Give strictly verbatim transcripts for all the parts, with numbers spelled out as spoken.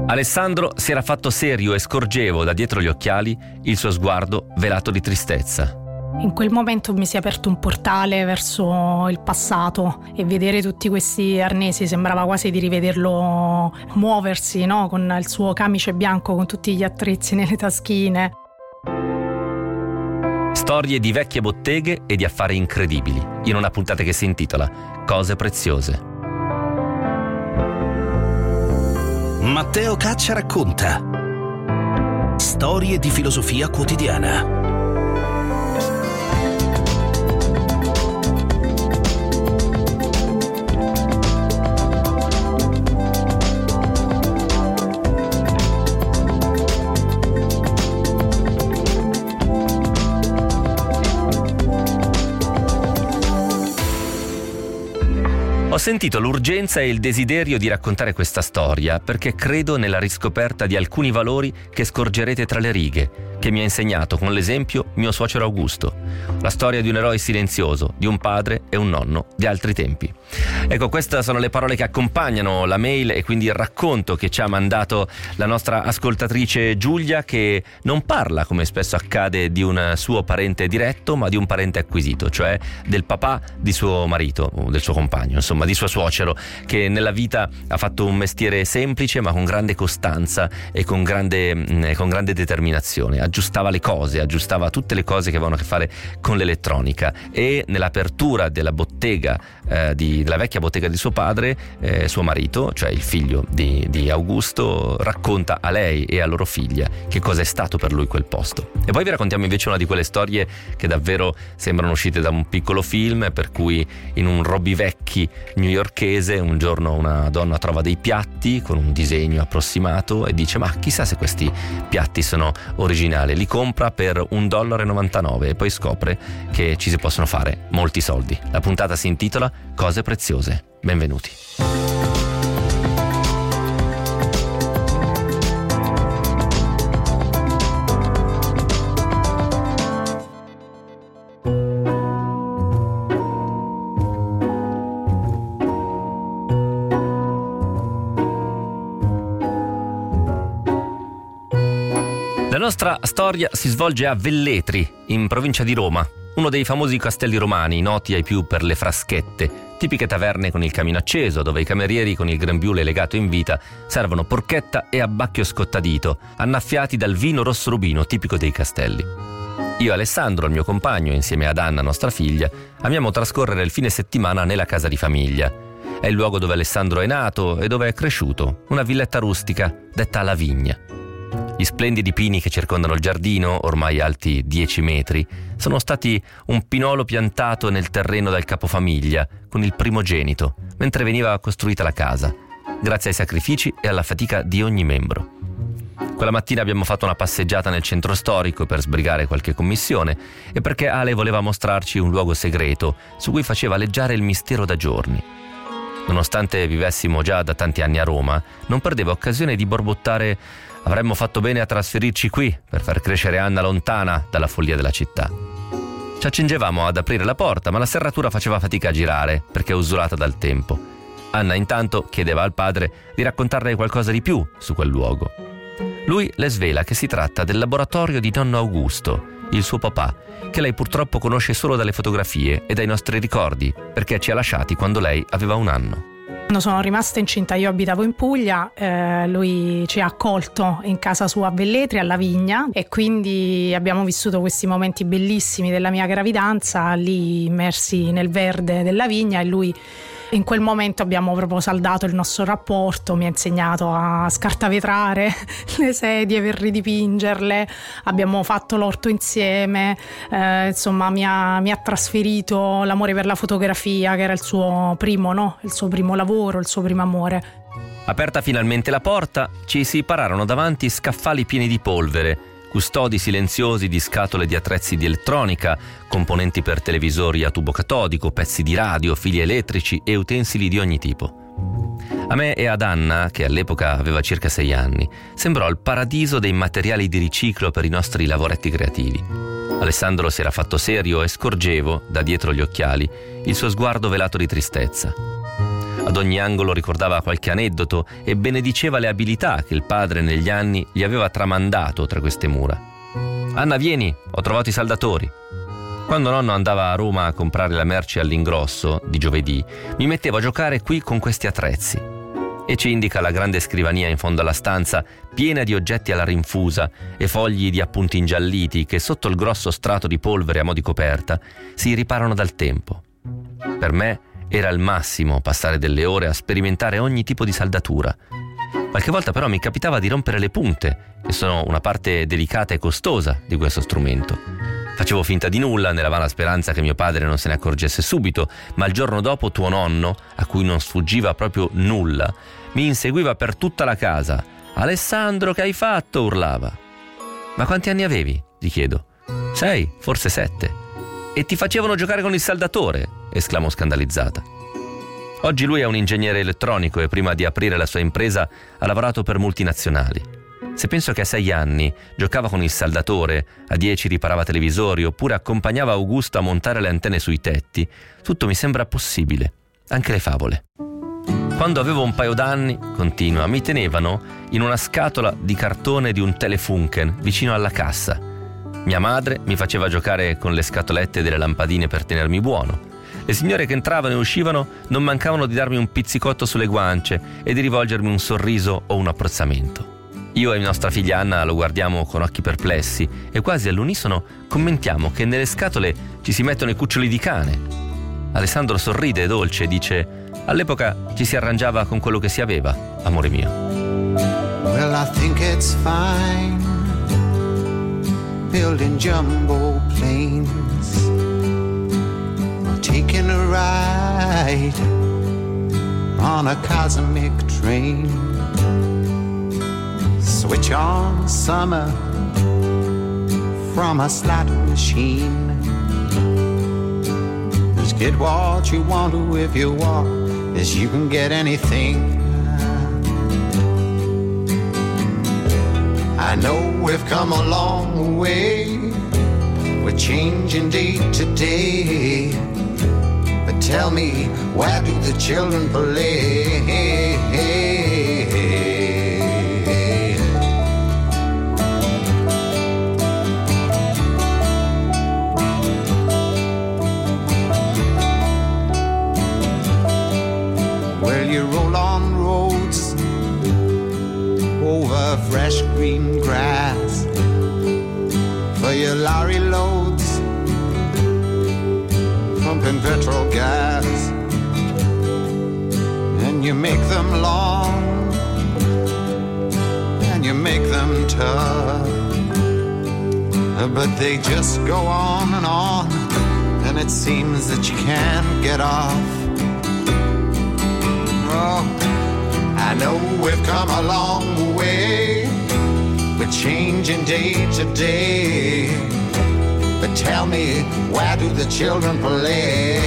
Alessandro si era fatto serio e scorgevo da dietro gli occhiali il suo sguardo velato di tristezza. In quel momento mi si è aperto un portale verso il passato e vedere tutti questi arnesi sembrava quasi di rivederlo muoversi, no? Con il suo camice bianco, con tutti gli attrezzi nelle taschine. Storie di vecchie botteghe e di affari incredibili, in una puntata che si intitola Cose preziose. Matteo Caccia racconta storie di filosofia quotidiana. Ho sentito l'urgenza e il desiderio di raccontare questa storia perché credo nella riscoperta di alcuni valori che scorgerete tra le righe, che mi ha insegnato con l'esempio mio suocero Augusto. La storia di un eroe silenzioso, di un padre e un nonno di altri tempi. Ecco, queste sono le parole che accompagnano la mail e quindi il racconto che ci ha mandato la nostra ascoltatrice Giulia, che non parla, come spesso accade, di un suo parente diretto, ma di un parente acquisito, cioè del papà di suo marito, o del suo compagno, insomma di suo suocero, che nella vita ha fatto un mestiere semplice ma con grande costanza e con grande, con grande determinazione. Aggiustava le cose, aggiustava tutte le cose che avevano a che fare con l'elettronica, e nell'apertura della bottega, eh, di, della vecchia bottega di suo padre, eh, suo marito, cioè il figlio di, di Augusto, racconta a lei e a loro figlia che cosa è stato per lui quel posto. E poi vi raccontiamo invece una di quelle storie che davvero sembrano uscite da un piccolo film, per cui in un Robivecchi newyorkese un giorno una donna trova dei piatti con un disegno approssimato e dice: ma chissà se questi piatti sono originali. Li compra per un dollaro e novantanove e poi scopre che ci si possono fare molti soldi. La puntata si intitola Cose preziose. Benvenuti. La nostra storia si svolge a Velletri, in provincia di Roma, uno dei famosi castelli romani, noti ai più per le fraschette, tipiche taverne con il camino acceso, dove i camerieri con il grembiule legato in vita servono porchetta e abbacchio scottadito, annaffiati dal vino rosso rubino tipico dei castelli. Io e Alessandro, il mio compagno, insieme ad Anna, nostra figlia, amiamo trascorrere il fine settimana nella casa di famiglia. È il luogo dove Alessandro è nato e dove è cresciuto, una villetta rustica detta La Vigna. Gli splendidi pini che circondano il giardino, ormai alti dieci metri, sono stati un pinolo piantato nel terreno dal capofamiglia con il primogenito, mentre veniva costruita la casa, grazie ai sacrifici e alla fatica di ogni membro. Quella mattina abbiamo fatto una passeggiata nel centro storico per sbrigare qualche commissione e perché Ale voleva mostrarci un luogo segreto su cui faceva aleggiare il mistero da giorni. Nonostante vivessimo già da tanti anni a Roma, non perdeva occasione di borbottare: avremmo fatto bene a trasferirci qui per far crescere Anna lontana dalla follia della città. Ci accingevamo ad aprire la porta, ma la serratura faceva fatica a girare perché usurata dal tempo. Anna intanto chiedeva al padre di raccontarle qualcosa di più su quel luogo. Lui le svela che si tratta del laboratorio di nonno Augusto, il suo papà, che lei purtroppo conosce solo dalle fotografie e dai nostri ricordi, perché ci ha lasciati quando lei aveva un anno. Quando sono rimasta incinta, io abitavo in Puglia, eh, lui ci ha accolto in casa sua a Velletri, alla Vigna, e quindi abbiamo vissuto questi momenti bellissimi della mia gravidanza lì immersi nel verde della vigna, e lui in quel momento abbiamo proprio saldato il nostro rapporto. Mi ha insegnato a scartavetrare le sedie per ridipingerle, abbiamo fatto l'orto insieme, eh, insomma mi ha, mi ha trasferito l'amore per la fotografia, che era il suo primo, no? il suo primo lavoro, il suo primo amore. Aperta finalmente la porta, ci si pararono davanti scaffali pieni di polvere, custodi silenziosi di scatole di attrezzi di elettronica, componenti per televisori a tubo catodico, pezzi di radio, fili elettrici e utensili di ogni tipo. A me e ad Anna, che all'epoca aveva circa sei anni, sembrò il paradiso dei materiali di riciclo per i nostri lavoretti creativi. Alessandro si era fatto serio e scorgevo, da dietro gli occhiali, il suo sguardo velato di tristezza. Ad ogni angolo ricordava qualche aneddoto e benediceva le abilità che il padre negli anni gli aveva tramandato tra queste mura. «Anna, vieni, ho trovato i saldatori». Quando nonno andava a Roma a comprare la merce all'ingrosso di giovedì, mi mettevo a giocare qui con questi attrezzi. E ci indica la grande scrivania in fondo alla stanza, piena di oggetti alla rinfusa e fogli di appunti ingialliti che sotto il grosso strato di polvere a mo' di coperta si riparano dal tempo. Per me era il massimo passare delle ore a sperimentare ogni tipo di saldatura. Qualche volta però mi capitava di rompere le punte, che sono una parte delicata e costosa di questo strumento. Facevo finta di nulla, nella vana speranza che mio padre non se ne accorgesse subito, ma il giorno dopo tuo nonno, a cui non sfuggiva proprio nulla, mi inseguiva per tutta la casa. «Alessandro, che hai fatto?» urlava. «Ma quanti anni avevi?» gli chiedo. «Sei, forse sette». «E ti facevano giocare con il saldatore?» esclamò scandalizzata. Oggi lui è un ingegnere elettronico e prima di aprire la sua impresa ha lavorato per multinazionali. Se penso che a sei anni giocava con il saldatore, a dieci riparava televisori oppure accompagnava Augusto a montare le antenne sui tetti, tutto mi sembra possibile, anche le favole. Quando avevo un paio d'anni, continua, mi tenevano in una scatola di cartone di un Telefunken vicino alla cassa. Mia madre mi faceva giocare con le scatolette delle lampadine per tenermi buono. Le signore che entravano e uscivano non mancavano di darmi un pizzicotto sulle guance e di rivolgermi un sorriso o un apprezzamento. Io e nostra figlia Anna lo guardiamo con occhi perplessi e quasi all'unisono commentiamo che nelle scatole ci si mettono i cuccioli di cane. Alessandro sorride dolce e dice: all'epoca ci si arrangiava con quello che si aveva, amore mio. Well, I think it's fine building jumbo planes or taking a ride on a cosmic train. Switch on summer from a slot machine. Just get what you want to if you want, as you can get anything. I know we've come a long way, we're changing day to day. But tell me, where do the children play? You roll on roads over fresh green grass for your lorry loads, pumping petrol gas, and you make them long and you make them tough, but they just go on and on, and it seems that you can't get off. I know we've come a long way, we're changing day to day. But tell me, where do the children play?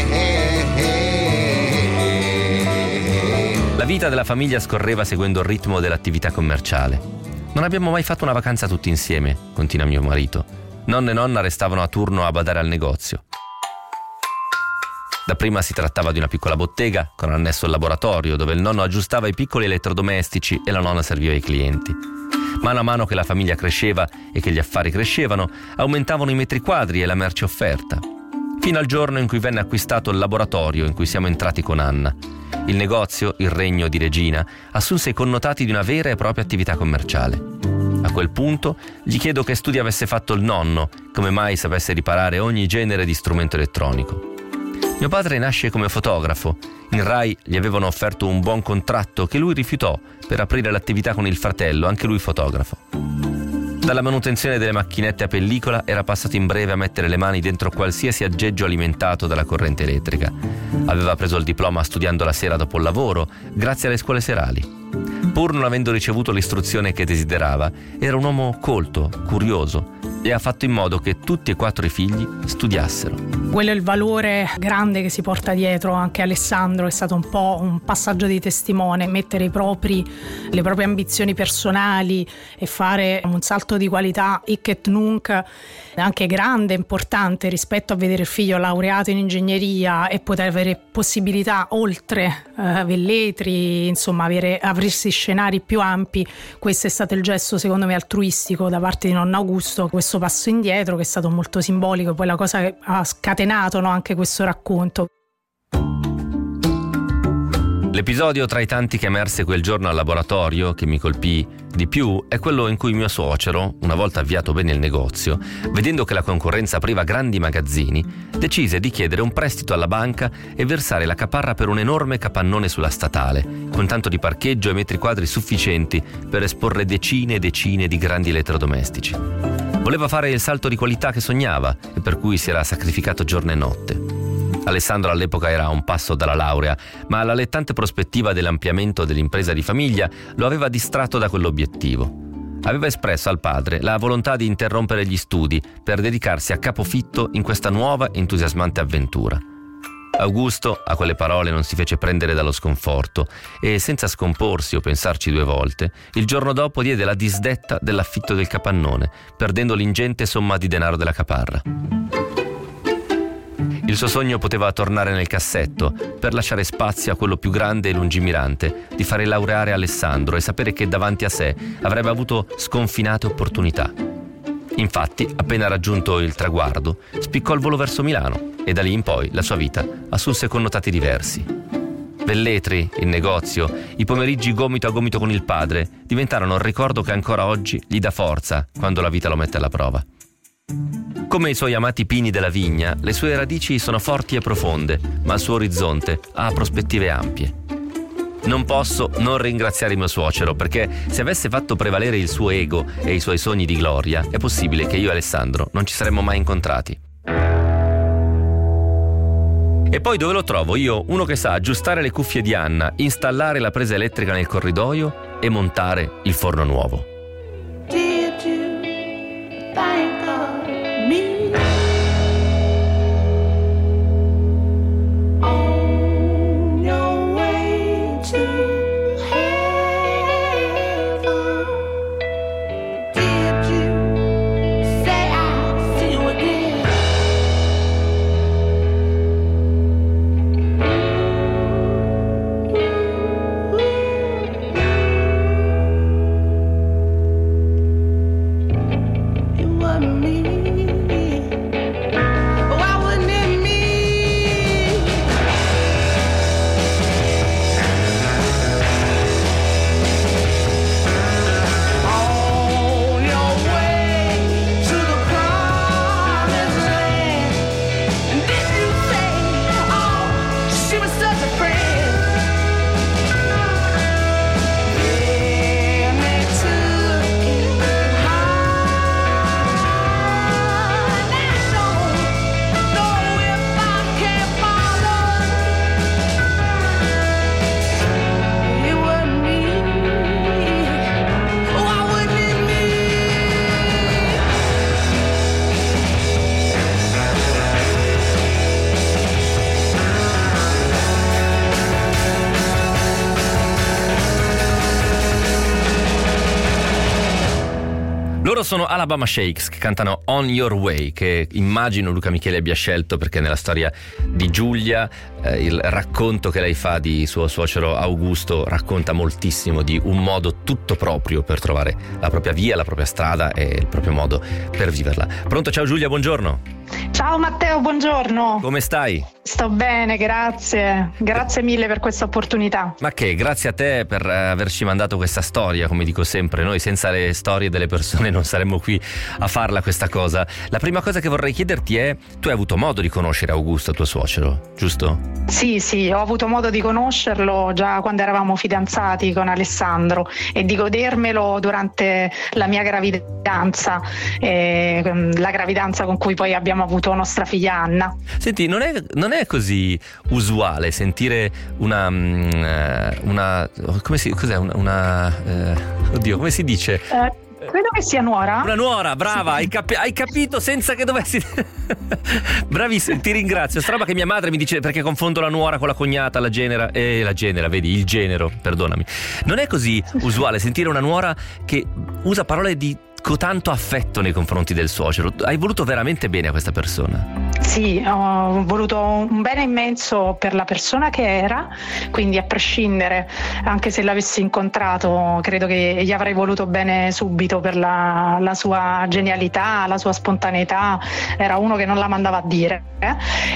La vita della famiglia scorreva seguendo il ritmo dell'attività commerciale. Non abbiamo mai fatto una vacanza tutti insieme, continua mio marito. Nonno e nonna restavano a turno a badare al negozio. Dapprima si trattava di una piccola bottega con annesso il laboratorio dove il nonno aggiustava i piccoli elettrodomestici e la nonna serviva i clienti. Mano a mano che la famiglia cresceva e che gli affari crescevano, aumentavano i metri quadri e la merce offerta. Fino al giorno in cui venne acquistato il laboratorio in cui siamo entrati con Anna. Il negozio, il regno di Regina, assunse i connotati di una vera e propria attività commerciale. A quel punto gli chiedo che studi avesse fatto il nonno, come mai sapesse riparare ogni genere di strumento elettronico. Mio padre nasce come fotografo. In Rai gli avevano offerto un buon contratto che lui rifiutò per aprire l'attività con il fratello, anche lui fotografo. Dalla manutenzione delle macchinette a pellicola era passato in breve a mettere le mani dentro qualsiasi aggeggio alimentato dalla corrente elettrica. Aveva preso il diploma studiando la sera dopo il lavoro, grazie alle scuole serali. Pur non avendo ricevuto l'istruzione che desiderava, era un uomo colto, curioso, e ha fatto in modo che tutti e quattro i figli studiassero. Quello è il valore grande che si porta dietro anche Alessandro, è stato un po' un passaggio di testimone, mettere i propri, le proprie ambizioni personali e fare un salto di qualità hic et nunc anche grande, importante rispetto a vedere il figlio laureato in ingegneria e poter avere possibilità oltre eh, Velletri, insomma avere, aprirsi scenari più ampi. Questo è stato il gesto secondo me altruistico da parte di nonno Augusto, questo passo indietro che è stato molto simbolico, poi la cosa che ha scatenato, no, anche questo racconto. L'episodio tra i tanti che emerse quel giorno al laboratorio che mi colpì di più è quello in cui mio suocero, una volta avviato bene il negozio, vedendo che la concorrenza apriva grandi magazzini, decise di chiedere un prestito alla banca e versare la caparra per un enorme capannone sulla statale, con tanto di parcheggio e metri quadri sufficienti per esporre decine e decine di grandi elettrodomestici. Voleva fare il salto di qualità che sognava e per cui si era sacrificato giorno e notte. Alessandro all'epoca era a un passo dalla laurea, ma l'allettante prospettiva dell'ampliamento dell'impresa di famiglia lo aveva distratto da quell'obiettivo. Aveva espresso al padre la volontà di interrompere gli studi per dedicarsi a capofitto in questa nuova entusiasmante avventura. Augusto a quelle parole non si fece prendere dallo sconforto e, senza scomporsi o pensarci due volte, il giorno dopo diede la disdetta dell'affitto del capannone, perdendo l'ingente somma di denaro della caparra. Il suo sogno poteva tornare nel cassetto per lasciare spazio a quello più grande e lungimirante di fare laureare Alessandro e sapere che davanti a sé avrebbe avuto sconfinate opportunità. Infatti, appena raggiunto il traguardo, spiccò il volo verso Milano e da lì in poi la sua vita assunse connotati diversi. Velletri, il negozio, i pomeriggi gomito a gomito con il padre diventarono il ricordo che ancora oggi gli dà forza quando la vita lo mette alla prova. Come i suoi amati pini della vigna, le sue radici sono forti e profonde, ma il suo orizzonte ha prospettive ampie. Non posso non ringraziare mio suocero, perché se avesse fatto prevalere il suo ego e i suoi sogni di gloria, è possibile che io e Alessandro non ci saremmo mai incontrati. E poi dove lo trovo io, uno che sa aggiustare le cuffie di Anna, installare la presa elettrica nel corridoio e montare il forno nuovo? Did you think of me? On your way to heaven, did you say I'll see you again? It wasn't me. Why wouldn't it me? On your way to the promised land, and did you say, oh, she was such a friend? Then they took it high, and I don't know if I can follow. It wasn't me. Why wouldn't it be? Loro sono Alabama Shakes che cantano On Your Way, che immagino Luca Micheli abbia scelto perché nella storia di Giulia eh, il racconto che lei fa di suo suocero Augusto racconta moltissimo di un modo tutto proprio per trovare la propria via, la propria strada e il proprio modo per viverla. Pronto? Ciao Giulia, buongiorno. Ciao Matteo, buongiorno. Come stai? Sto bene, grazie. Grazie mille per questa opportunità. Ma che, grazie a te per eh, averci mandato questa storia, come dico sempre, noi senza le storie delle persone non saremmo qui a farla questa cosa. La prima cosa che vorrei chiederti è, tu hai avuto modo di conoscere Augusto, tuo suocero, giusto? Sì, sì, ho avuto modo di conoscerlo già quando eravamo fidanzati con Alessandro e di godermelo durante la mia gravidanza, eh, la gravidanza con cui poi abbiamo avuto nostra figlia Anna. Senti, non è, non è così usuale sentire una, una come si, cos'è una, una eh, oddio, come si dice? Eh, Credo che sia nuora. Una nuora, brava, hai, capi- hai capito senza che dovessi. Bravissima, ti ringrazio. Sta roba che mia madre mi dice, perché confondo la nuora con la cognata, la genera. Eh, la genera, vedi, il genero, perdonami. Non è così usuale sentire una nuora che usa parole di con tanto affetto nei confronti del suocero. Hai voluto veramente bene a questa persona. Sì, ho voluto un bene immenso per la persona che era, quindi a prescindere, anche se l'avessi incontrato, credo che gli avrei voluto bene subito per la, la sua genialità, la sua spontaneità. Era uno che non la mandava a dire. Eh?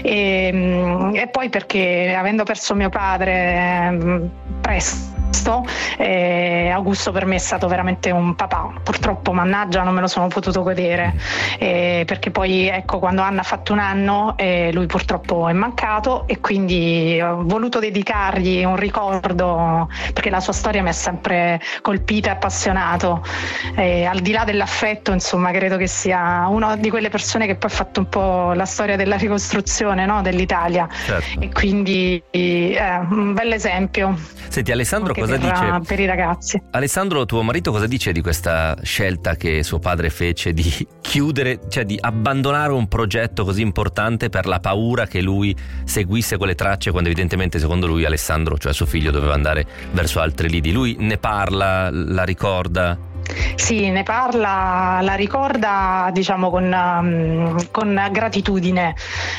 E, e poi perché, avendo perso mio padre presto, Eh, Augusto per me è stato veramente un papà. Purtroppo, mannaggia, non me lo sono potuto godere, eh, perché poi ecco, quando Anna ha fatto un anno eh, lui purtroppo è mancato, e quindi ho voluto dedicargli un ricordo, perché la sua storia mi ha sempre colpita e appassionato, eh, al di là dell'affetto, insomma, credo che sia una di quelle persone che poi ha fatto un po' la storia della ricostruzione, no, dell'Italia. Certo. E quindi eh, un bel esempio. Senti, Alessandro cosa per, dice? Per i ragazzi. Alessandro, tuo marito, cosa dice di questa scelta che suo padre fece di chiudere, cioè di abbandonare un progetto così importante per la paura che lui seguisse quelle tracce, quando evidentemente secondo lui Alessandro, cioè suo figlio, doveva andare verso altri lidi? Lui ne parla, la ricorda? Sì, ne parla, la ricorda, diciamo, con, um, con gratitudine.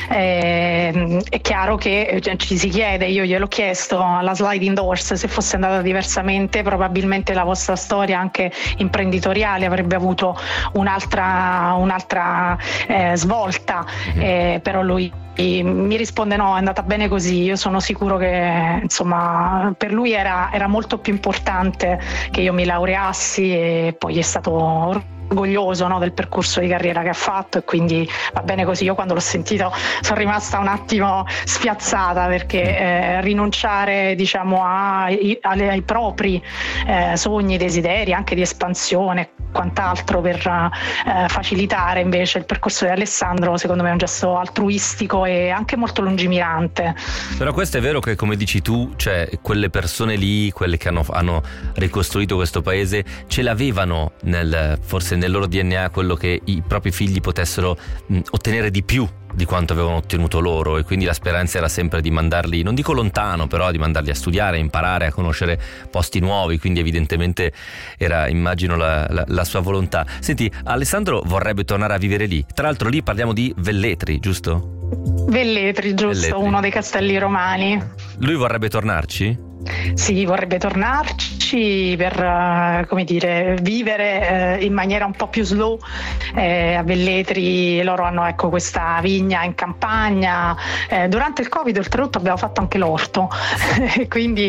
Eh, è chiaro che cioè, ci si chiede, io gliel'ho chiesto alla sliding doors, se fosse andata diversamente probabilmente la vostra storia anche imprenditoriale avrebbe avuto un'altra, un'altra eh, svolta, eh, però lui mi risponde no, è andata bene così. Io sono sicuro che, insomma, per lui era, era molto più importante che io mi laureassi, e poi è stato orgoglioso, no, del percorso di carriera che ha fatto, e quindi va bene così. Io quando l'ho sentito sono rimasta un attimo spiazzata, perché eh, rinunciare, diciamo, ai, ai, ai propri eh, sogni, desideri anche di espansione, quant'altro, per eh, facilitare invece il percorso di Alessandro, secondo me è un gesto altruistico e anche molto lungimirante. Però questo è vero che, come dici tu, cioè quelle persone lì, quelle che hanno, hanno ricostruito questo paese, ce l'avevano nel, forse nel loro D N A, quello che i propri figli potessero mh, ottenere di più di quanto avevano ottenuto loro, e quindi la speranza era sempre di mandarli, non dico lontano, però di mandarli a studiare, a imparare, a conoscere posti nuovi, quindi evidentemente era, immagino, la, la, la sua volontà. Senti, Alessandro vorrebbe tornare a vivere lì, tra l'altro lì parliamo di Velletri, giusto? Velletri, giusto, Velletri. Uno dei castelli romani. Lui vorrebbe tornarci? Sì, vorrebbe tornarci per, uh, come dire, vivere uh, in maniera un po' più slow. Eh, a Velletri loro hanno, ecco, questa vigna in campagna. Eh, durante il Covid, oltretutto, abbiamo fatto anche l'orto, quindi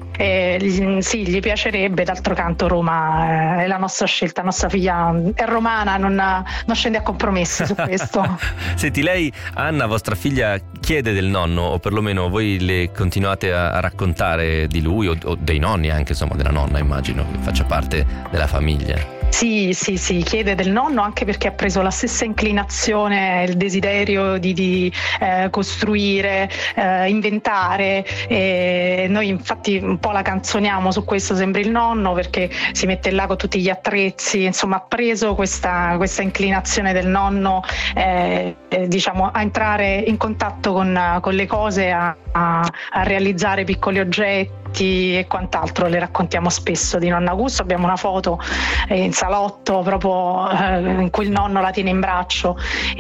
Eh, sì, gli piacerebbe. D'altro canto Roma eh, è la nostra scelta, la nostra figlia è romana, non, non scende a compromessi su questo. Senti, lei, Anna, vostra figlia, chiede del nonno, o perlomeno voi le continuate a, a raccontare di lui, o, o dei nonni anche, insomma, della nonna, immagino che faccia parte della famiglia. Sì, sì, sì, chiede del nonno, anche perché ha preso la stessa inclinazione, il desiderio di, di eh, costruire, eh, inventare, e noi infatti un po' la canzoniamo su questo, sembra il nonno, perché si mette là con tutti gli attrezzi, insomma ha preso questa, questa inclinazione del nonno, eh, eh, diciamo, a entrare in contatto con, con le cose, a, a, a realizzare piccoli oggetti e quant'altro. Le raccontiamo spesso di nonno Augusto, abbiamo una foto eh, in salotto proprio eh, in cui il nonno la tiene in braccio,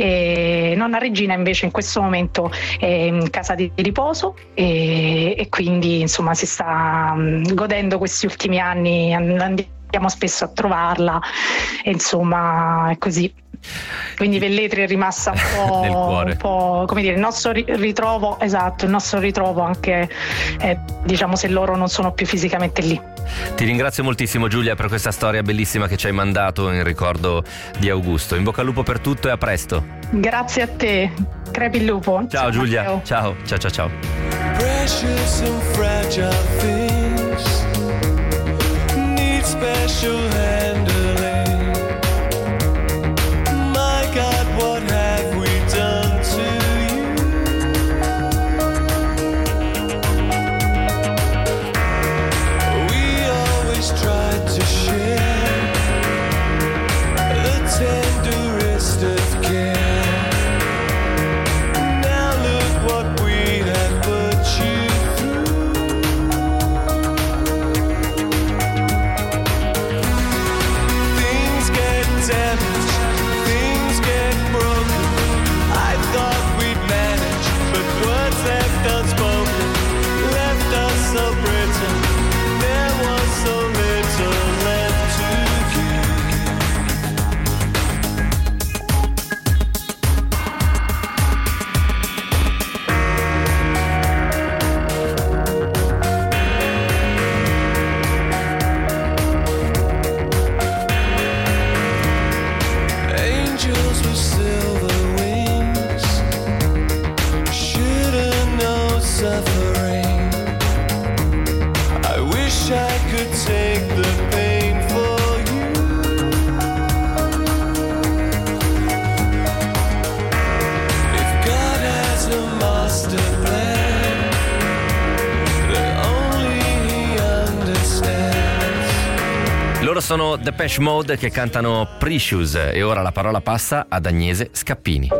e nonna Regina invece in questo momento è in casa di riposo, e, e quindi insomma si sta um, godendo questi ultimi anni, andiamo spesso a trovarla, e insomma è così. Quindi Velletri è rimasta un po', nel cuore. Un po', come dire, il nostro ritrovo, esatto, il nostro ritrovo anche eh, diciamo, se loro non sono più fisicamente lì. Ti ringrazio moltissimo, Giulia, per questa storia bellissima che ci hai mandato in ricordo di Augusto. In bocca al lupo per tutto e a presto. Grazie a te, crepi il lupo. Ciao, ciao Giulia, Matteo. ciao, ciao ciao ciao. Precious and fragile things need special handling. God, what have we done to you? We always tried to share sono Depeche Mode che cantano Precious e ora la parola passa ad Agnese Scappini.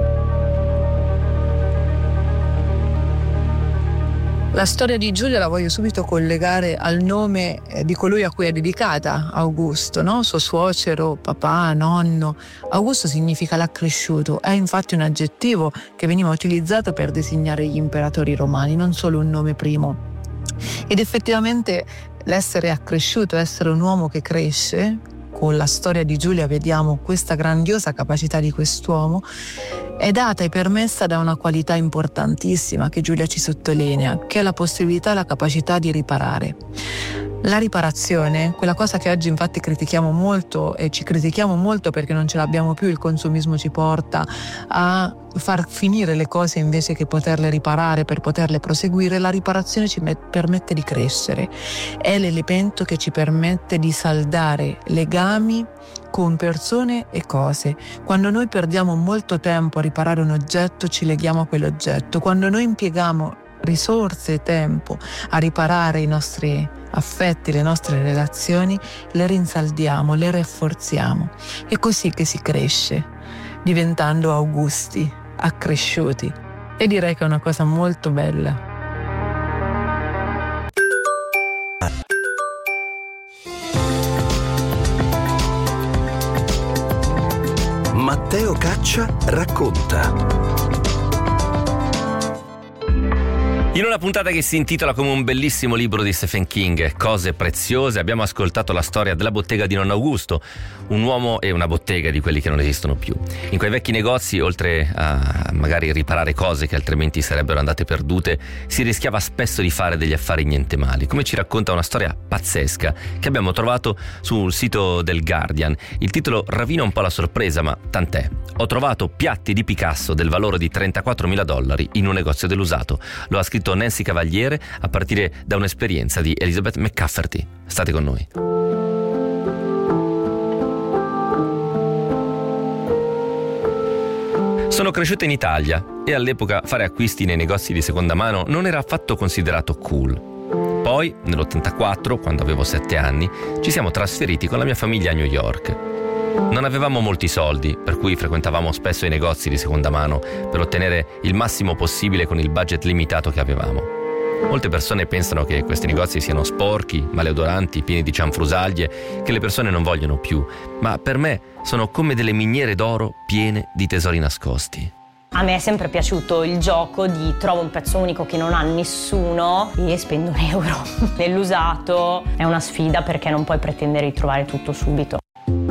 La storia di Giulia la voglio subito collegare al nome di colui a cui è dedicata, Augusto, no? Suo suocero, papà, nonno. Augusto significa l'accresciuto, è infatti un aggettivo che veniva utilizzato per designare gli imperatori romani, non solo un nome primo. Ed effettivamente l'essere accresciuto, essere un uomo che cresce, con la storia di Giulia vediamo questa grandiosa capacità di quest'uomo, è data e permessa da una qualità importantissima che Giulia ci sottolinea, che è la possibilità e la capacità di riparare. La riparazione, quella cosa che oggi infatti critichiamo molto e ci critichiamo molto perché non ce l'abbiamo più, il consumismo ci porta a far finire le cose invece che poterle riparare per poterle proseguire. La riparazione ci met- permette di crescere, è l'elemento che ci permette di saldare legami con persone e cose. Quando noi perdiamo molto tempo a riparare un oggetto, ci leghiamo a quell'oggetto. Quando noi impieghiamo risorse e tempo a riparare i nostri affetti, le nostre relazioni, le rinsaldiamo, le rafforziamo. È così che si cresce, diventando augusti, accresciuti. E direi che è una cosa molto bella. Matteo Caccia racconta. In una puntata che si intitola come un bellissimo libro di Stephen King, Cose preziose, abbiamo ascoltato la storia della bottega di nonno Augusto, un uomo e una bottega di quelli che non esistono più. In quei vecchi negozi, oltre a magari riparare cose che altrimenti sarebbero andate perdute, si rischiava spesso di fare degli affari niente male, come ci racconta una storia pazzesca che abbiamo trovato sul sito del Guardian. Il titolo ravvina un po' la sorpresa, ma tant'è. Ho trovato piatti di Picasso del valore di trentaquattromila dollari in un negozio dell'usato. Lo ha scritto Nancy Cavaliere a partire da un'esperienza di Elizabeth McCafferty. State con noi. Sono cresciuta in Italia e all'epoca fare acquisti nei negozi di seconda mano non era affatto considerato cool. Poi, nell'ottantaquattro, quando avevo sette anni, ci siamo trasferiti con la mia famiglia a New York. Non avevamo molti soldi, per cui frequentavamo spesso i negozi di seconda mano per ottenere il massimo possibile con il budget limitato che avevamo. Molte persone pensano che questi negozi siano sporchi, maleodoranti, pieni di cianfrusaglie, che le persone non vogliono più, ma per me sono come delle miniere d'oro piene di tesori nascosti. A me è sempre piaciuto il gioco di trovo un pezzo unico che non ha nessuno e spendo un euro. Nell'usato è una sfida perché non puoi pretendere di trovare tutto subito.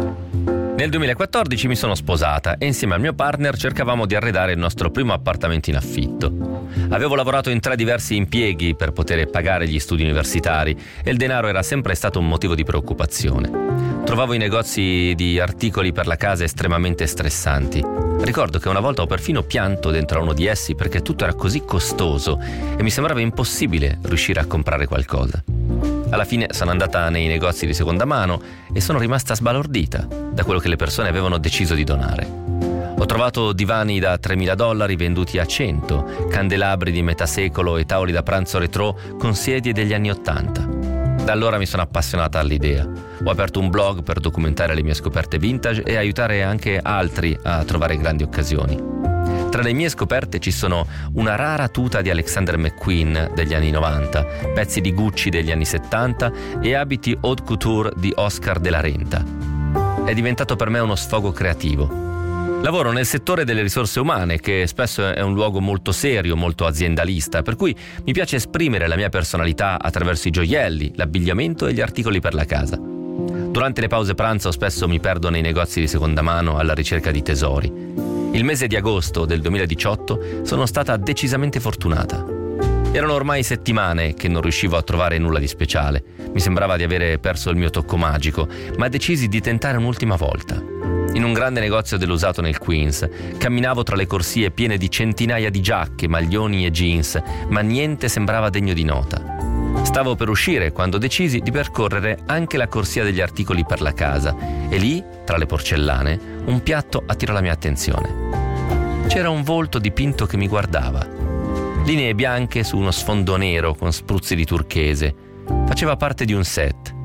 Nel duemilaquattordici mi sono sposata e insieme al mio partner cercavamo di arredare il nostro primo appartamento in affitto. Avevo lavorato in tre diversi impieghi per poter pagare gli studi universitari e il denaro era sempre stato un motivo di preoccupazione. Trovavo i negozi di articoli per la casa estremamente stressanti. Ricordo che una volta ho perfino pianto dentro a uno di essi perché tutto era così costoso e mi sembrava impossibile riuscire a comprare qualcosa. Alla fine sono andata nei negozi di seconda mano e sono rimasta sbalordita da quello che le persone avevano deciso di donare. Ho trovato divani da tremila dollari venduti a cento, candelabri di metà secolo e tavoli da pranzo retro con sedie degli anni ottanta. Da allora mi sono appassionata all'idea. Ho aperto un blog per documentare le mie scoperte vintage e aiutare anche altri a trovare grandi occasioni. Tra le mie scoperte ci sono una rara tuta di Alexander McQueen degli anni novanta, pezzi di Gucci degli anni settanta e abiti haute couture di Oscar de la Renta. È diventato per me uno sfogo creativo. Lavoro nel settore delle risorse umane, che spesso è un luogo molto serio, molto aziendalista, per cui mi piace esprimere la mia personalità attraverso i gioielli, l'abbigliamento e gli articoli per la casa. Durante le pause pranzo spesso mi perdo nei negozi di seconda mano alla ricerca di tesori. Il mese di agosto del duemiladiciotto sono stata decisamente fortunata. Erano ormai settimane che non riuscivo a trovare nulla di speciale. Mi sembrava di avere perso il mio tocco magico, ma decisi di tentare un'ultima volta. In un grande negozio dell'usato nel Queens, camminavo tra le corsie piene di centinaia di giacche, maglioni e jeans, ma niente sembrava degno di nota. Stavo per uscire quando decisi di percorrere anche la corsia degli articoli per la casa e lì, tra le porcellane, un piatto attirò la mia attenzione. C'era un volto dipinto che mi guardava. Linee bianche su uno sfondo nero con spruzzi di turchese. Faceva parte di un set.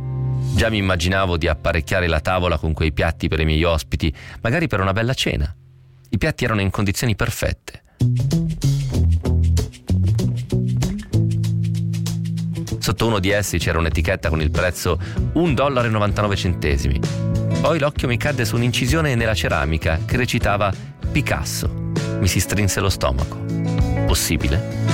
Già mi immaginavo di apparecchiare la tavola con quei piatti per i miei ospiti, magari per una bella cena. I piatti erano in condizioni perfette. Sotto uno di essi c'era un'etichetta con il prezzo un dollaro e novantanove centesimi. Poi l'occhio mi cadde su un'incisione nella ceramica che recitava Picasso. Mi si strinse lo stomaco. Possibile?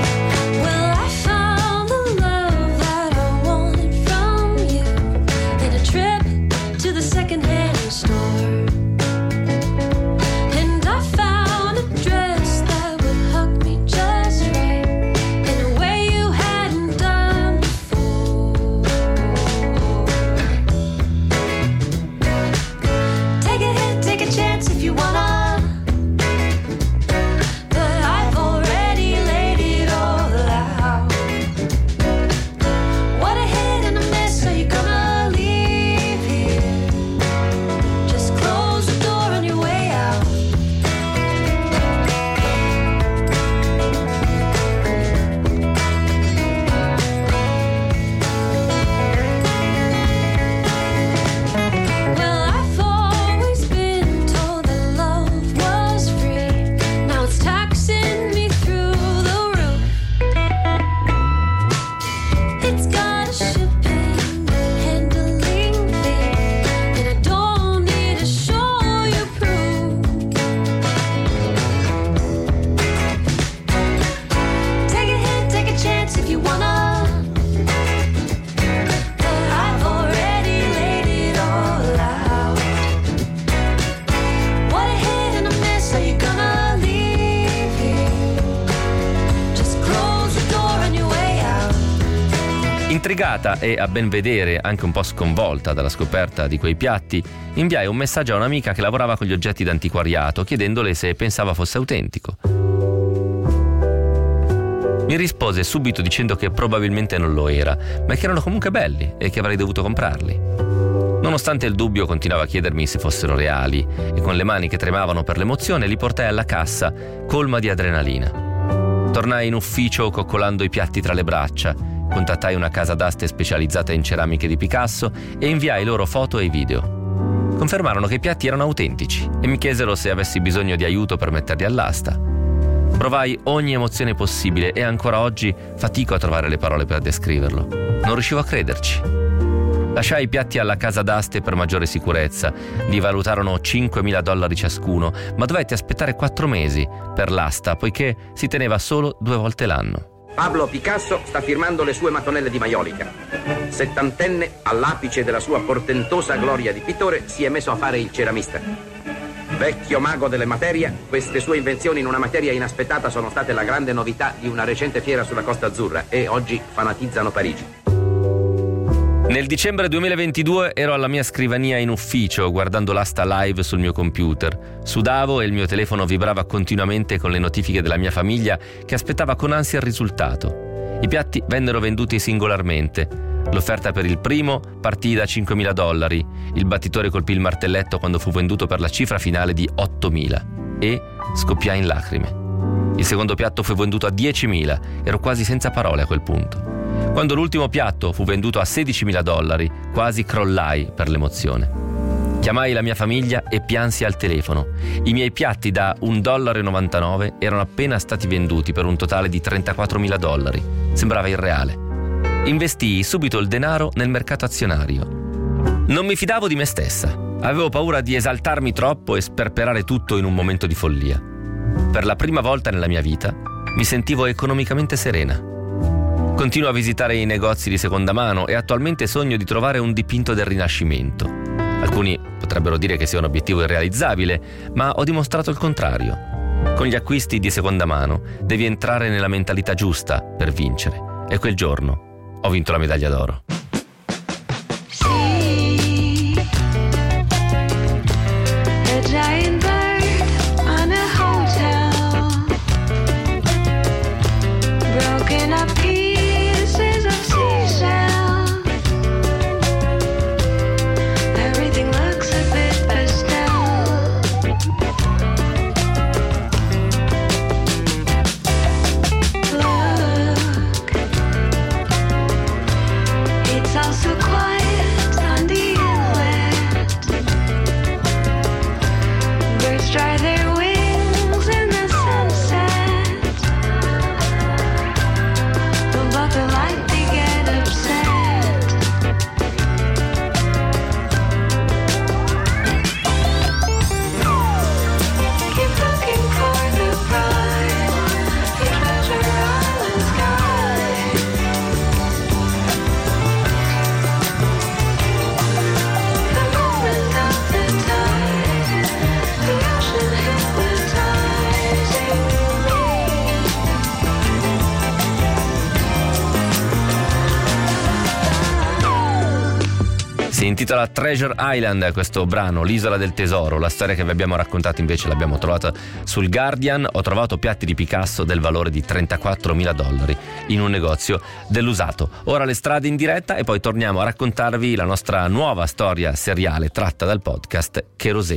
Intrigata e a ben vedere anche un po' sconvolta dalla scoperta di quei piatti, inviai un messaggio a un'amica che lavorava con gli oggetti d'antiquariato chiedendole se pensava fosse autentico. Mi rispose subito dicendo che probabilmente non lo era, ma che erano comunque belli e che avrei dovuto comprarli. Nonostante il dubbio, continuava a chiedermi se fossero reali e con le mani che tremavano per l'emozione li portai alla cassa colma di adrenalina. Tornai in ufficio coccolando i piatti tra le braccia. Contattai una casa d'aste specializzata in ceramiche di Picasso e inviai loro foto e video. Confermarono che i piatti erano autentici e mi chiesero se avessi bisogno di aiuto per metterli all'asta. Provai ogni emozione possibile e ancora oggi fatico a trovare le parole per descriverlo. Non riuscivo a crederci. Lasciai i piatti alla casa d'aste per maggiore sicurezza. Li valutarono cinquemila dollari ciascuno, ma dovetti aspettare quattro mesi per l'asta poiché si teneva solo due volte l'anno. Pablo Picasso sta firmando le sue mattonelle di maiolica. Settantenne, all'apice della sua portentosa gloria di pittore, si è messo a fare il ceramista. Vecchio mago delle materie, queste sue invenzioni in una materia inaspettata sono state la grande novità di una recente fiera sulla Costa Azzurra e oggi fanatizzano Parigi. Nel dicembre duemilaventidue ero alla mia scrivania in ufficio guardando l'asta live sul mio computer. Sudavo e il mio telefono vibrava continuamente con le notifiche della mia famiglia che aspettava con ansia il risultato. I piatti vennero venduti singolarmente. L'offerta per il primo partì da cinquemila dollari. Il battitore colpì il martelletto quando fu venduto per la cifra finale di ottomila e scoppiai in lacrime. Il secondo piatto fu venduto a diecimila. Ero quasi senza parole a quel punto. Quando l'ultimo piatto fu venduto a sedicimila dollari, quasi crollai per l'emozione. Chiamai la mia famiglia e piansi al telefono. I miei piatti da un dollaro e novantanove erano appena stati venduti per un totale di trentaquattromila dollari. Sembrava irreale. Investii subito il denaro nel mercato azionario. Non mi fidavo di me stessa. Avevo paura di esaltarmi troppo e sperperare tutto in un momento di follia. Per la prima volta nella mia vita mi sentivo economicamente serena. Continuo a visitare i negozi di seconda mano e attualmente sogno di trovare un dipinto del Rinascimento. Alcuni potrebbero dire che sia un obiettivo irrealizzabile, ma ho dimostrato il contrario. Con gli acquisti di seconda mano devi entrare nella mentalità giusta per vincere. E quel giorno ho vinto la medaglia d'oro. Si intitola Treasure Island questo brano, l'isola del tesoro. La storia che vi abbiamo raccontato invece l'abbiamo trovata sul Guardian. Ho trovato piatti di Picasso del valore di trentaquattromila dollari in un negozio dell'usato. Ora le strade in diretta e poi torniamo a raccontarvi la nostra nuova storia seriale tratta dal podcast Cherosè.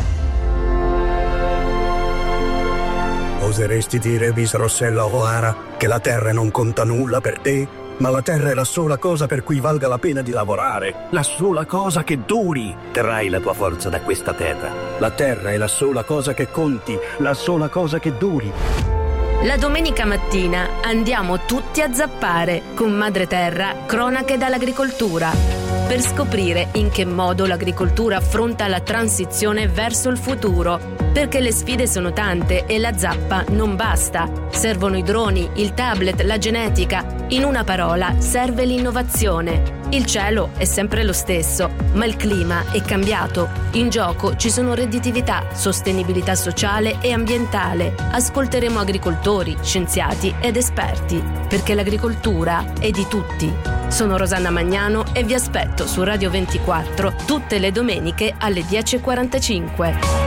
Oseresti dire, Miss Rossella O'Hara, che la terra non conta nulla per te? Ma la terra è la sola cosa per cui valga la pena di lavorare, la sola cosa che duri. Terrai la tua forza da questa terra. La terra è la sola cosa che conti, la sola cosa che duri. La domenica mattina andiamo tutti a zappare con Madre Terra cronache dall'agricoltura, per scoprire in che modo l'agricoltura affronta la transizione verso il futuro, perché le sfide sono tante e la zappa non basta. Servono i droni, il tablet, la genetica. In una parola, serve l'innovazione. Il cielo è sempre lo stesso, ma il clima è cambiato. In gioco ci sono redditività, sostenibilità sociale e ambientale. Ascolteremo agricoltori, scienziati ed esperti, perché l'agricoltura è di tutti. Sono Rosanna Magnano e vi aspetto su Radio ventiquattro tutte le domeniche alle dieci e quarantacinque.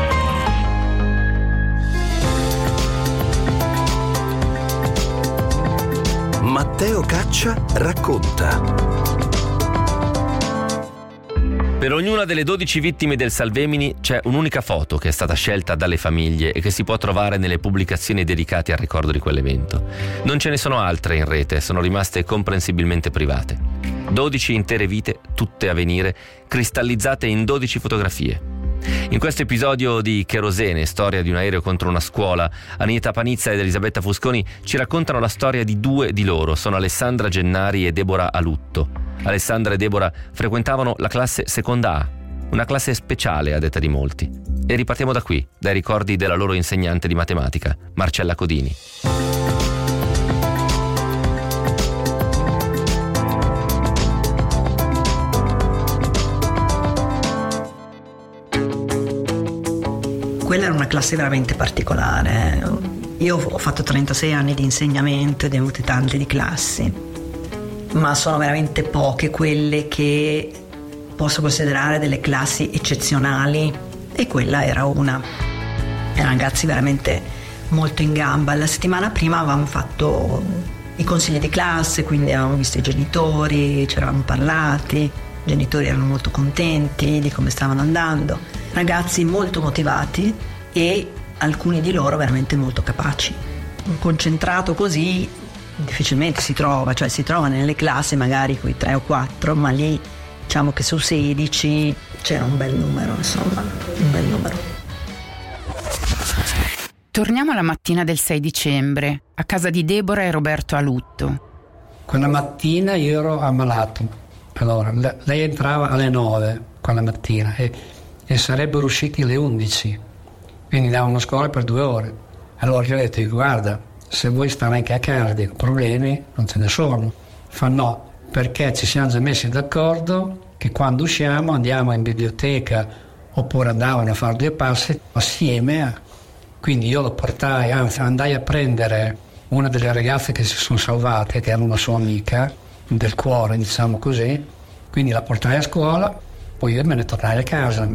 Matteo Caccia racconta. Per ognuna delle dodici vittime del Salvemini c'è un'unica foto che è stata scelta dalle famiglie e che si può trovare nelle pubblicazioni dedicate al ricordo di quell'evento. Non ce ne sono altre in rete, sono rimaste comprensibilmente private. dodici intere vite, tutte a venire, cristallizzate in dodici fotografie. In questo episodio di Cherosene, storia di un aereo contro una scuola, Anita Panizza ed Elisabetta Fusconi ci raccontano la storia di due di loro, sono Alessandra Gennari e Deborah Alutto. Alessandra e Deborah frequentavano la classe seconda A, una classe speciale a detta di molti. E ripartiamo da qui, dai ricordi della loro insegnante di matematica, Marcella Codini. Quella era una classe veramente particolare. Io ho fatto trentasei anni di insegnamento ed ho avuto tante di classi, ma sono veramente poche quelle che posso considerare delle classi eccezionali, e quella era una. Erano ragazzi veramente molto in gamba. La settimana prima avevamo fatto i consigli di classe, quindi avevamo visto i genitori, ci eravamo parlati, i genitori erano molto contenti di come stavano andando. Ragazzi molto motivati e alcuni di loro veramente molto capaci. Un concentrato così difficilmente si trova, cioè si trova nelle classi magari quei tre o quattro, ma lì diciamo che su sedici c'era un bel numero, insomma, un bel numero. Torniamo alla mattina del sei dicembre, a casa di Deborah e Roberto Alutto. Quella mattina io ero ammalato, allora lei entrava alle nove quella mattina e e sarebbero usciti alle undici, quindi andavano a scuola per due ore. Allora io ho detto, guarda, se vuoi stare anche a casa, dico, problemi non ce ne sono. Fa no, perché ci siamo già messi d'accordo che quando usciamo andiamo in biblioteca oppure andavano a fare due passi assieme. Quindi io lo portai, anzi andai a prendere una delle ragazze che si sono salvate, che era una sua amica del cuore, diciamo così, quindi la portai a scuola, poi io me ne tornai a casa.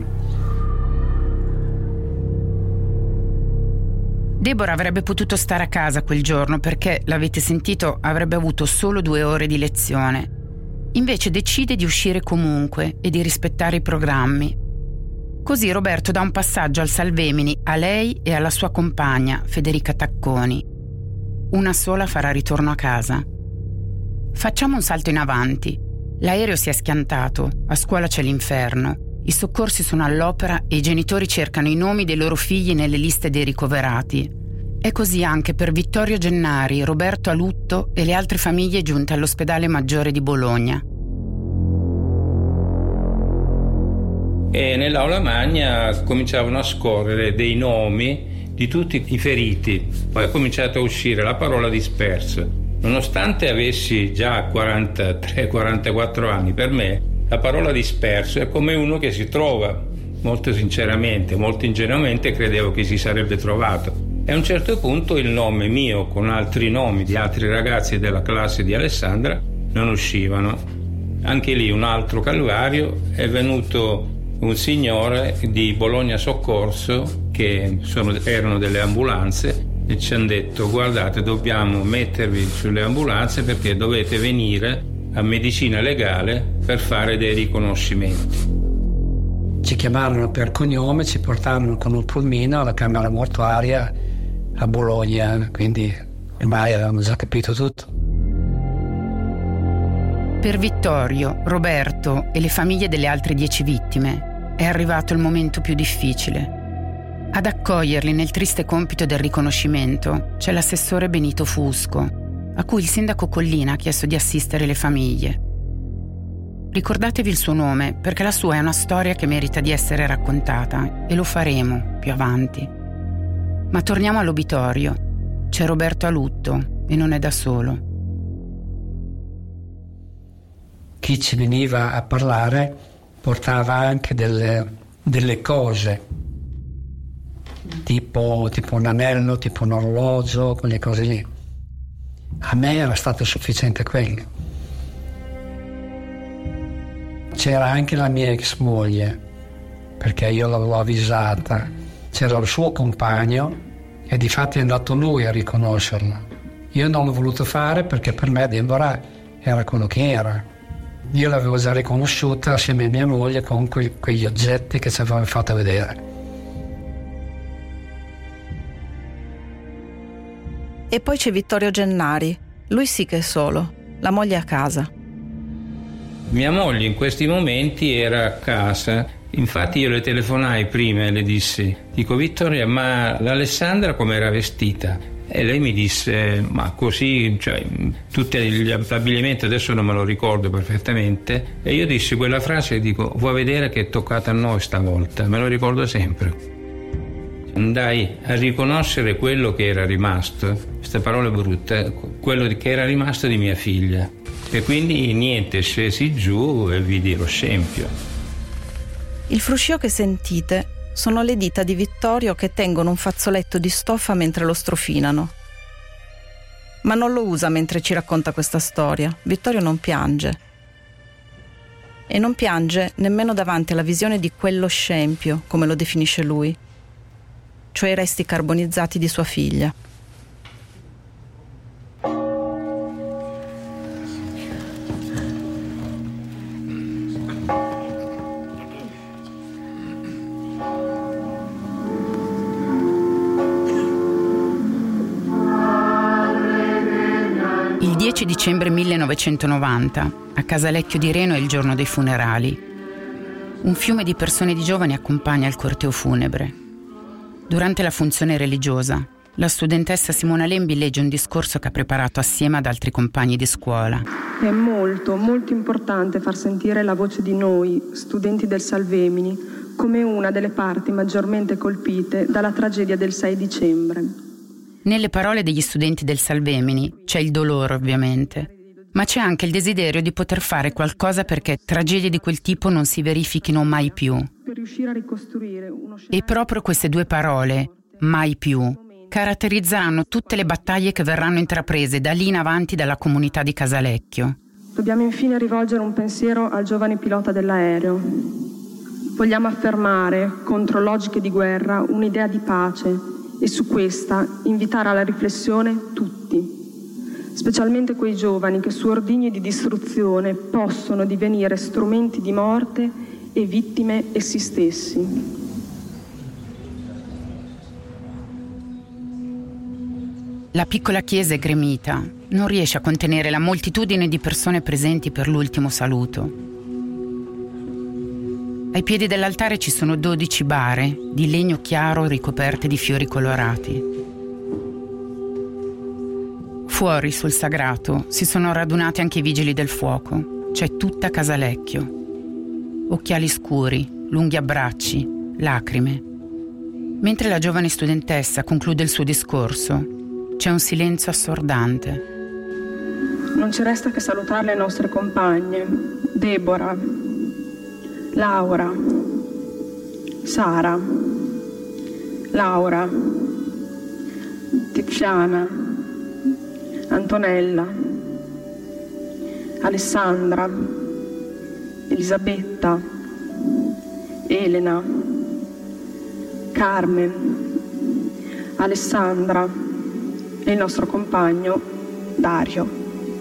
Deborah avrebbe potuto stare a casa quel giorno perché, l'avete sentito, avrebbe avuto solo due ore di lezione. Invece decide di uscire comunque e di rispettare i programmi. Così Roberto dà un passaggio al Salvemini a lei e alla sua compagna, Federica Tacconi. Una sola farà ritorno a casa. Facciamo un salto in avanti. L'aereo si è schiantato, a scuola c'è l'inferno, i soccorsi sono all'opera e i genitori cercano i nomi dei loro figli nelle liste dei ricoverati. È così anche per Vittorio Gennari, Roberto Alutto e le altre famiglie giunte all'ospedale maggiore di Bologna. E nell'aula magna cominciavano a scorrere dei nomi di tutti i feriti, poi è cominciata a uscire la parola disperso. Nonostante avessi già quarantatré quarantaquattro anni, per me la parola disperso è come uno che si trova. Molto sinceramente, molto ingenuamente credevo che si sarebbe trovato. E a un certo punto il nome mio con altri nomi di altri ragazzi della classe di Alessandra non uscivano. Anche lì un altro calvario, è venuto un signore di Bologna Soccorso, che sono, erano delle ambulanze, e ci hanno detto: guardate, dobbiamo mettervi sulle ambulanze perché dovete venire a medicina legale per fare dei riconoscimenti. Ci chiamarono per cognome, ci portarono con un pulmino alla camera mortuaria a Bologna, quindi ormai avevamo già capito tutto. Per Vittorio, Roberto e le famiglie delle altre dieci vittime è arrivato il momento più difficile. Ad accoglierli nel triste compito del riconoscimento c'è l'assessore Benito Fusco, a cui il sindaco Collina ha chiesto di assistere le famiglie. Ricordatevi il suo nome, perché la sua è una storia che merita di essere raccontata, e lo faremo più avanti. Ma torniamo all'obitorio. C'è Roberto a lutto e non è da solo. Chi ci veniva a parlare portava anche delle, delle cose, tipo, tipo un anello, tipo un orologio, quelle cose lì. A me era stato sufficiente quello. C'era anche la mia ex moglie, perché io l'avevo avvisata. C'era il suo compagno e difatti è andato lui a riconoscerla. Io non l'ho voluto fare perché per me Deborah era quello che era. Io l'avevo già riconosciuta assieme a mia moglie con que- quegli oggetti che ci avevano fatto vedere. E poi c'è Vittorio Gennari. Lui sì che è solo, la moglie è a casa. Mia moglie in questi momenti era a casa, infatti io le telefonai prima e le dissi, dico: Vittoria, ma l'Alessandra com'era vestita? E lei mi disse: ma così, cioè, tutti gli abbigliamenti adesso non me lo ricordo perfettamente, e io dissi quella frase e dico: vuoi vedere che è toccata a noi stavolta? Me lo ricordo sempre. Andai a riconoscere quello che era rimasto, queste parole brutte, quello che era rimasto di mia figlia. E quindi niente, scesi giù e vidi lo scempio. Il fruscio che sentite sono le dita di Vittorio che tengono un fazzoletto di stoffa mentre lo strofinano. Ma non lo usa mentre ci racconta questa storia. Vittorio non piange. E non piange nemmeno davanti alla visione di quello scempio, come lo definisce lui, cioè i resti carbonizzati di sua figlia. Il dieci dicembre millenovecentonovanta, a Casalecchio di Reno è il giorno dei funerali. Un fiume di persone di giovani accompagna il corteo funebre. Durante la funzione religiosa, la studentessa Simona Lembi legge un discorso che ha preparato assieme ad altri compagni di scuola. È molto, molto importante far sentire la voce di noi, studenti del Salvemini, come una delle parti maggiormente colpite dalla tragedia del sei dicembre. Nelle parole degli studenti del Salvemini c'è il dolore, ovviamente, ma c'è anche il desiderio di poter fare qualcosa perché tragedie di quel tipo non si verifichino mai più. Per riuscire a ricostruire uno scenario... E proprio queste due parole, mai più, caratterizzeranno tutte le battaglie che verranno intraprese da lì in avanti dalla comunità di Casalecchio. Dobbiamo infine rivolgere un pensiero al giovane pilota dell'aereo. Vogliamo affermare, contro logiche di guerra, un'idea di pace e su questa invitare alla riflessione tutti, specialmente quei giovani che su ordigni di distruzione possono divenire strumenti di morte e vittime essi stessi. La piccola chiesa è gremita, non riesce a contenere la moltitudine di persone presenti per l'ultimo saluto. Ai piedi dell'altare ci sono dodici bare di legno chiaro ricoperte di fiori colorati. Fuori, sul sagrato, si sono radunati anche i vigili del fuoco. C'è tutta Casalecchio. Occhiali scuri, lunghi abbracci, lacrime. Mentre la giovane studentessa conclude il suo discorso, c'è un silenzio assordante. Non ci resta che salutare le nostre compagne, Deborah, Laura, Sara, Laura, Tiziana, Antonella, Alessandra, Elisabetta, Elena, Carmen, Alessandra e il nostro compagno Dario.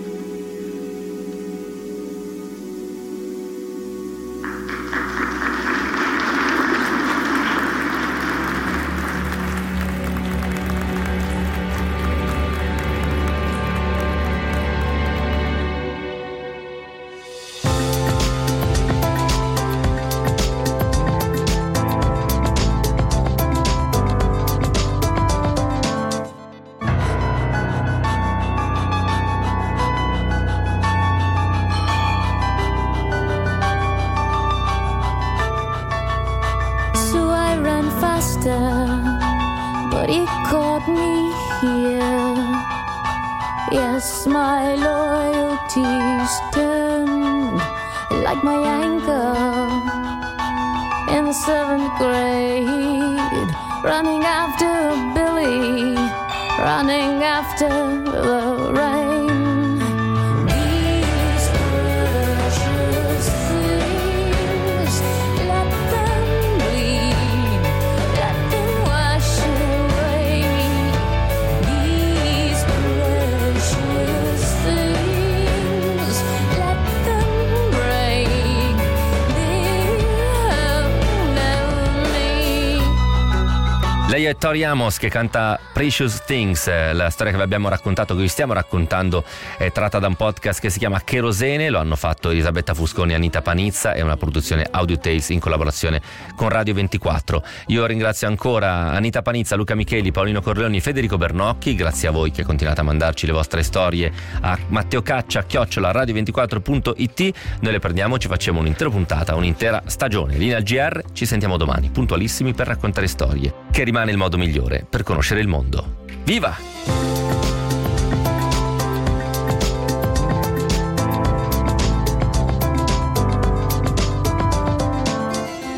But it caught me here. Yes, my loyalty's turned like my anchor in the seventh grade, running after Billy, running after the rain. Lei è Tori Amos che canta Precious Things, la storia che vi abbiamo raccontato, che vi stiamo raccontando, è tratta da un podcast che si chiama Cherosene, lo hanno fatto Elisabetta Fusconi e Anita Panizza, è una produzione Audio Tales in collaborazione con Radio ventiquattro. Io ringrazio ancora Anita Panizza, Luca Micheli, Paolino Corleoni, Federico Bernocchi, grazie a voi che continuate a mandarci le vostre storie a Matteo Caccia chiocciola radio ventiquattro punto it. Noi le prendiamo, ci facciamo un'intera puntata, un'intera stagione. Linea al G R, ci sentiamo domani, puntualissimi per raccontare storie, che rimane il modo migliore per conoscere il mondo. Viva!